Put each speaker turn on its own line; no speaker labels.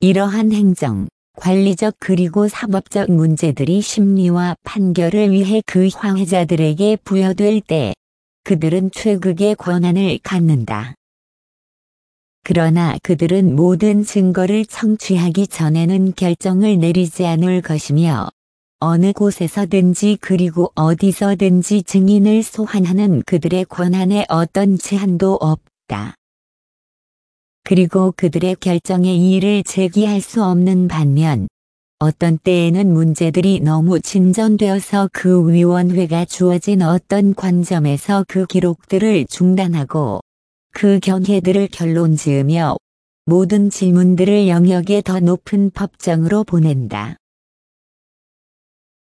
이러한 행정, 관리적 그리고 사법적 문제들이 심리와 판결을 위해 그 화해자들에게 부여될 때 그들은 최극의 권한을 갖는다. 그러나 그들은 모든 증거를 청취하기 전에는 결정을 내리지 않을 것이며 어느 곳에서든지 그리고 어디서든지 증인을 소환하는 그들의 권한에 어떤 제한도 없다. 그리고 그들의 결정에 이의를 제기할 수 없는 반면 어떤 때에는 문제들이 너무 진전되어서 그 위원회가 주어진 어떤 관점에서 그 기록들을 중단하고 그 경혜들을 결론 지으며 모든 질문들을 영역의 더 높은 법정으로 보낸다.